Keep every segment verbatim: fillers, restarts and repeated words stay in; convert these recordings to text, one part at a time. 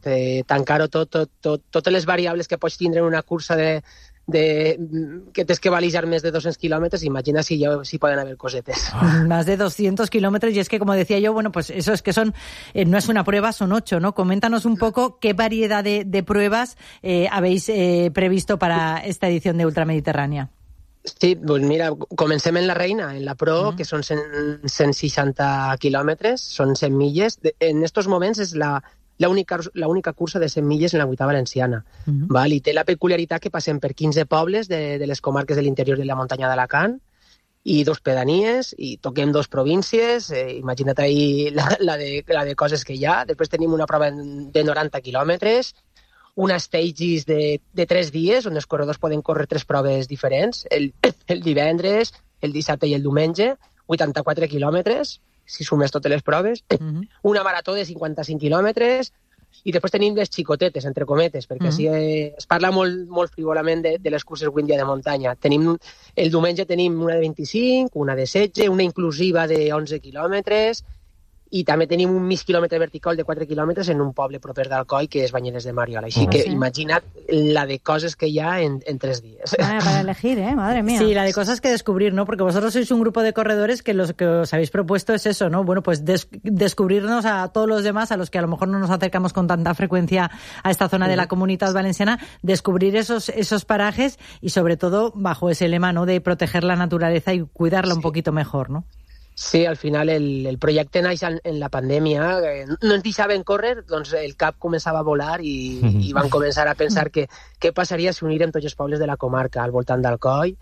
tot, eh, tancar-ho tot, tot, tot, totes les variables que pots tindre en una cursa de, de que tens que balijar més de doscientos kilómetros, imagina si, yo, si pueden haber cosetes. Oh. Más de doscientos kilómetros, y es que, como decía yo, bueno, pues eso es que son, eh, no es una prueba, son ocho, ¿no? Coméntanos un poco qué variedad de, de pruebas eh, habéis eh, previsto para esta edición de Ultramediterránea. Sí, pues mira, comencem en la Reina, en la Pro, uh-huh. que són cent, cent seixanta quilòmetres, són cent milles. De, en estos moments és la, la, única, la única cursa de cent milles en la Vuelta Valenciana. Uh-huh. Val? I té la peculiaritat que passem per quinze pobles de, de les comarques de l'interior de la muntanya d'Alacant i dos pedanies, i toquem dos províncies, eh, imagina't ahí la, la, de, la de coses que hi ha. Després tenim una prova de noranta quilòmetres, una stages de, de tres dies, on els corredors poden córrer tres proves diferents, el, el divendres, el dissabte i el diumenge, vuitanta-quatre quilòmetres, si sumes totes les proves, uh-huh. una marató de cinquanta-cinc quilòmetres, i després tenim les xicotetes, entre cometes, perquè uh-huh. així eh, es parla molt, molt frivolament de, de les curses avui en dia de muntanya. Tenim, el diumenge tenim una de vint-i-cinc, una de setze, una inclusiva de onze quilòmetres, i també tenim un mig quilòmetre vertical de quatre quilòmetres en un poble proper d'Alcoi, que és Banyeres de Mariola. Així oh, que sí. imagina't la de coses que hi ha en, en tres días. Para, para elegir, ¿eh? Madre mía. Sí, la de cosas que descubrir, ¿no? Porque vosotros sois un grupo de corredores que lo que os habéis propuesto es eso, ¿no? Bueno, pues des- descubrirnos a todos los demás, a los que a lo mejor no nos acercamos con tanta frecuencia a esta zona sí. de la Comunitat Valenciana, descubrir esos, esos parajes y sobre todo bajo ese lema, ¿no? De proteger la naturaleza y cuidarla sí. un poquito mejor, ¿no? Sí, al final el, el projecte naix en, en la pandèmia, eh, no ens deixaven córrer, doncs el cap començava a volar i, i van començar a pensar que què passaria si unírem tots els pobles de la comarca al voltant d'Alcoi,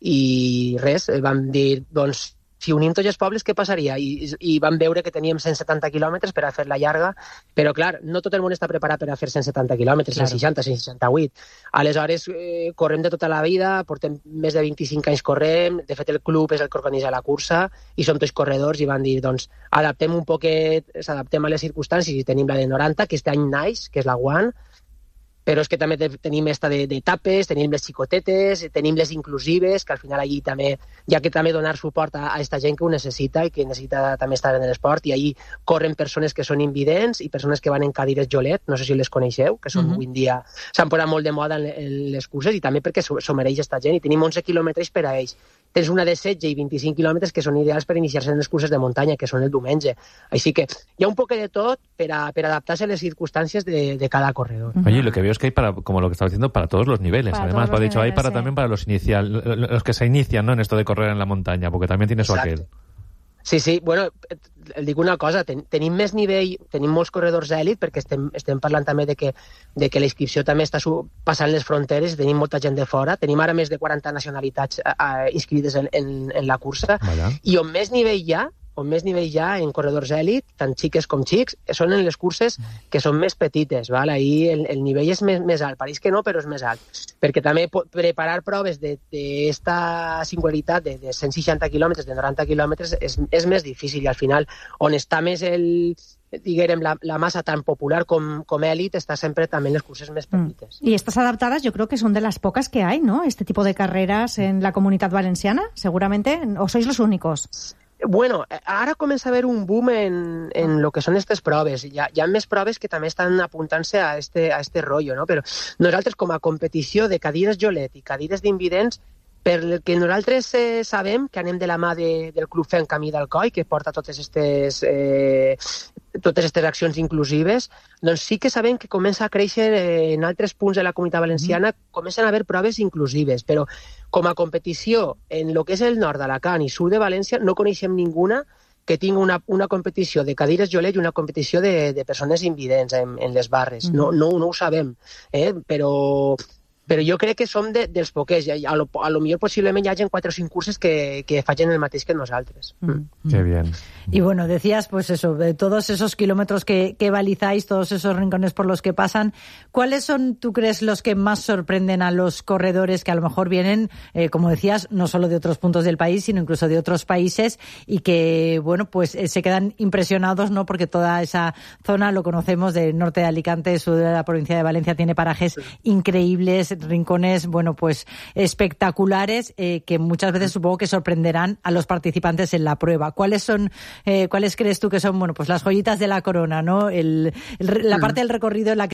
i res, vam dir, doncs, si unim tots els pobles, què passaria? I, i vam veure que teníem cent setanta quilòmetres per a fer la llarga, però clar, no tot el món està preparat per a fer cent setanta quilòmetres, claro. cent seixanta, cent seixanta-vuit. Aleshores, eh, correm de tota la vida, portem més de vint-i-cinc anys correm, de fet el club és el que organitza la cursa, i som tots corredors, i van dir, doncs, adaptem un poquet, s'adaptem a les circumstàncies, i tenim la de noranta, que este any naix, que és la One, però és que també tenim esta de, de tapes, tenim les xicotetes, tenim les inclusives, que al final allí també hi ha que també donar suport a, a esta gent que ho necessita i que necessita també estar en l'esport, i allí corren persones que són invidents i persones que van en cadires Jolet, no sé si les coneixeu, que són uh-huh. avui en dia, s'han posat molt de moda en, en les curses, i també perquè s'ho mereix esta gent, i tenim onze quilòmetres per a ells. Tens una de setze i vint-i-cinc quilòmetres que són ideals per iniciar-se en les curses de muntanya, que són el diumenge. Així que hi ha un poc de tot per, a, per adaptar-se a les circunstàncies de, de cada corredor. Oye, lo que veo es que hay para, como lo que estaba diciendo, para todos los niveles. Para Además, lo ha dicho, niveles, hay para sí. también para los inicial, los que se inician, ¿no?, en esto de correr en la montaña, porque también tiene su aquel. Sí, sí, bueno, el dic una cosa, ten, tenim més nivell, tenim molts corredors d'èlit, perquè estem, estem parlant també de que, de que la inscripció també està su, passant les fronteres, tenim molta gent de fora, tenim ara més de quaranta nacionalitats a, a, inscrites en, en, en la cursa, Vaya. I on més nivell hi ha, on més nivell hi ha en corredors èlit, tant xiques com xics, són en les curses que són més petites, val? Ahí el, el nivell és més, més alt, pareix que no, però és més alt, perquè també preparar proves d'esta singularitat de, de cent seixanta quilòmetres, de noranta quilòmetres, és, és més difícil, i al final, on està més el, diguem, la, la massa tan popular com, com èlit, está sempre també en les curses més petites. Mm. Y estas adaptadas yo creo que son de las pocas que hay, ¿no? Este tipo de carreras en la Comunitat Valenciana, seguramente, ¿o sois los únicos? Bueno, ara comença a haver un boom en, en lo que són aquestes proves. Hi ha, hi ha més proves que també estan apuntant-se a este, a este rollo, no? Però nosaltres, com a competició de cadires Jolet i cadires d'invidents, perquè nosaltres eh, sabem que anem de la mà de, del Club Fem Camí d'Alcoi, que porta totes aquestes, eh, totes aquestes accions inclusives, doncs sí que sabem que comença a créixer eh, en altres punts de la Comunitat Valenciana, mm. comencen a haver proves inclusives, però com a competició en el que és el nord d'Alacant i sud de València no coneixem ninguna que tingui una, una competició de cadires Jolet i una competició de, de persones invidents en, en les barres. Mm. No, no, no ho sabem, eh? però... Però jo crec que som de, dels poquets. A lo, a lo millor posiblement hi hagi quatre o cinc curses que, que facin el mateix que nosaltres. Mm. Qué bien. Y bueno, decías, pues eso, de todos esos kilómetros que, que balizáis, todos esos rincones por los que pasan, ¿cuáles son, tú crees, los que más sorprenden a los corredores que a lo mejor vienen, eh, como decías, no solo de otros puntos del país, sino incluso de otros países, y que, bueno, pues eh, se quedan impresionados, ¿no? Porque toda esa zona, lo conocemos, del norte de Alicante, sur de la provincia de Valencia, tiene parajes sí. increíbles, rincones, bueno, pues espectaculares, eh, que muchas veces supongo que sorprenderán a los participantes en la prueba. ¿Cuáles son, eh, cuáles crees tú que son, bueno, pues las joyitas de la corona, ¿no? El, el, la parte del recorrido en la que